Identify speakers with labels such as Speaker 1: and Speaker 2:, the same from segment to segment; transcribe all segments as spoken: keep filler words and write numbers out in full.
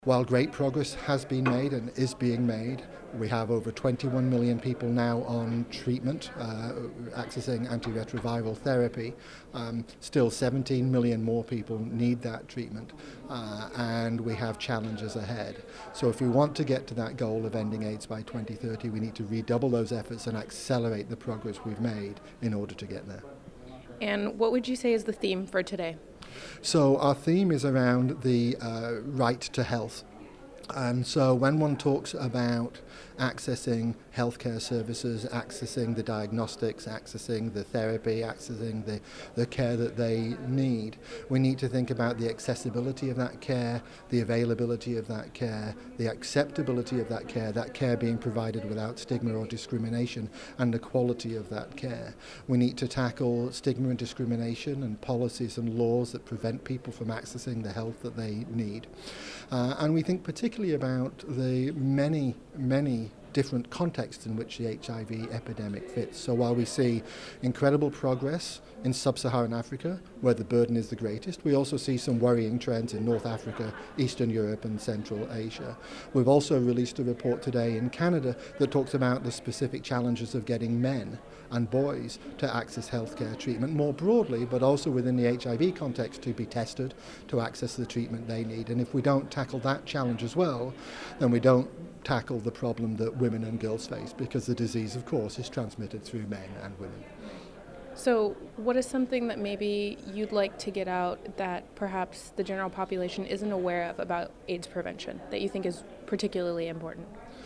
Speaker 1: While great progress has been made and is being made, we have over twenty-one million people now on treatment, uh, accessing antiretroviral therapy. Um, still seventeen million more people need that treatment, uh, and we have challenges ahead. So if we want to get to that goal of ending AIDS by twenty thirty, we need to redouble those efforts and accelerate the progress we've made in order to get there.
Speaker 2: And what would you say is the theme for today?
Speaker 1: So our theme is around the uh, right to health. And so when one talks about accessing healthcare services, accessing the diagnostics, accessing the therapy, accessing the, the care that they need, we need to think about the accessibility of that care, the availability of that care, the acceptability of that care, that care being provided without stigma or discrimination, and the quality of that care. We need to tackle stigma and discrimination and policies and laws that prevent people from accessing the health that they need. Uh, and we think particularly about the many, many different contexts in which the H I V epidemic fits. So while we see incredible progress in sub-Saharan Africa, where the burden is the greatest, we also see some worrying trends in North Africa, Eastern Europe and Central Asia. We've also released a report today in Canada that talks about the specific challenges of getting men and boys to access healthcare treatment more broadly, but also within the H I V context to be tested, to access the treatment they need. And if we don't tackle that challenge as well, then we don't tackle the problem that women and girls face, because the disease, of course, is transmitted through men and women.
Speaker 2: So what is something that maybe you'd like to get out that perhaps the general population isn't aware of about AIDS prevention that you think is particularly important?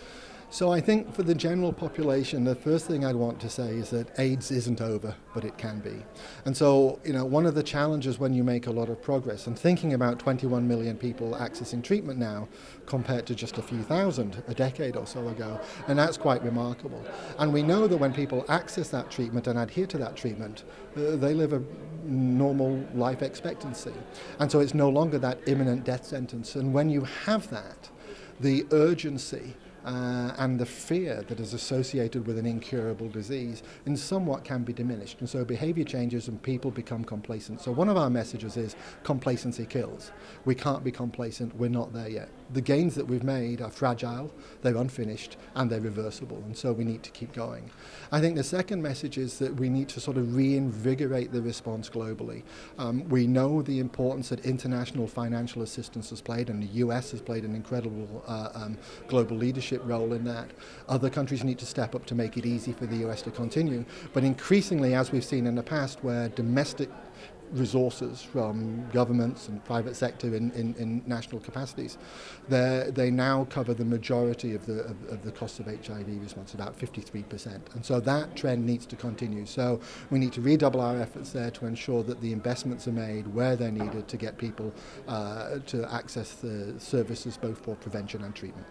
Speaker 1: So I think for the general population, the first thing I'd want to say is that AIDS isn't over, but it can be. And so, you know, one of the challenges when you make a lot of progress, and thinking about twenty-one million people accessing treatment now compared to just a few thousand a decade or so ago, and that's quite remarkable. And we know that when people access that treatment and adhere to that treatment, uh, they live a normal life expectancy. And so it's no longer that imminent death sentence. And when you have that, the urgency Uh, and the fear that is associated with an incurable disease in somewhat can be diminished. And so behavior changes and people become complacent. So one of our messages is complacency kills. We can't be complacent, we're not there yet. The gains that we've made are fragile, they're unfinished, and they're reversible, and so we need to keep going. I think the second message is that we need to sort of reinvigorate the response globally. Um, we know the importance that international financial assistance has played, and the U S has played an incredible uh, um, global leadership role in that. Other countries need to step up to make it easy for the U S to continue. But increasingly, as we've seen in the past, where domestic resources from governments and private sector in, in, in national capacities, they now cover the majority of the of, of the cost of H I V response, about fifty-three percent. And so that trend needs to continue. So we need to redouble our efforts there to ensure that the investments are made where they're needed to get people uh, to access the services both for prevention and treatment.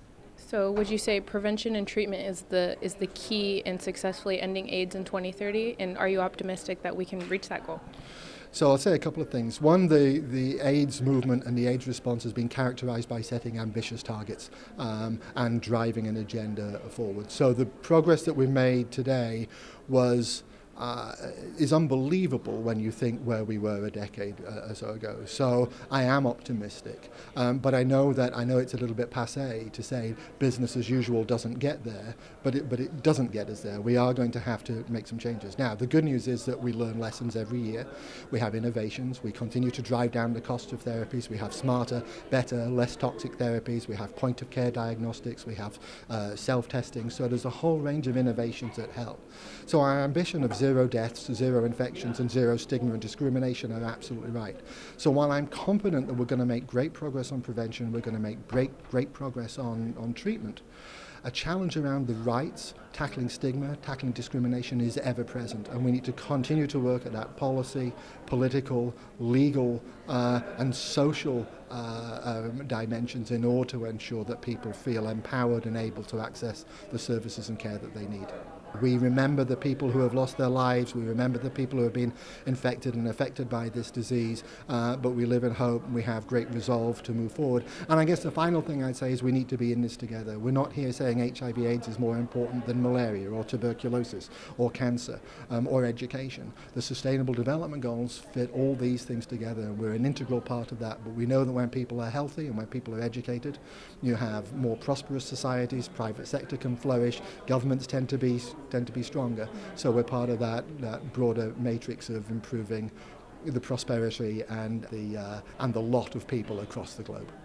Speaker 2: So would you say prevention and treatment is the is the key in successfully ending AIDS in twenty thirty? And are you optimistic that we can reach that goal?
Speaker 1: So I'll say a couple of things. One, the, the AIDS movement and the AIDS response has been characterized by setting ambitious targets um, and driving an agenda forward. So the progress that we made today was Uh, is unbelievable when you think where we were a decade uh, or so ago. So I am optimistic, um, but I know that I know it's a little bit passé to say business as usual doesn't get there, but it, but it doesn't get us there. We are going to have to make some changes. Now, the good news is that we learn lessons every year. We have innovations. We continue to drive down the cost of therapies. We have smarter, better, less toxic therapies. We have point-of-care diagnostics. We have uh, self-testing. So there's a whole range of innovations that help. So our ambition of zero deaths, zero infections, and zero stigma and discrimination are absolutely right. So while I'm confident that we're going to make great progress on prevention, we're going to make great, great progress on, on treatment, a challenge around the rights, tackling stigma, tackling discrimination is ever present, and we need to continue to work at that policy, political, legal, uh, and social uh, um, dimensions in order to ensure that people feel empowered and able to access the services and care that they need. We remember the people who have lost their lives, we remember the people who have been infected and affected by this disease, uh, but we live in hope and we have great resolve to move forward. And I guess the final thing I'd say is we need to be in this together. We're not here saying H I V AIDS is more important than malaria or tuberculosis or cancer um, or education. The Sustainable Development Goals fit all these things together. We're an integral part of that, but we know that when people are healthy and when people are educated, you have more prosperous societies, private sector can flourish, governments tend to be tend to be stronger. So we're part of that, that broader matrix of improving the prosperity and the uh, and the lot of people across the globe.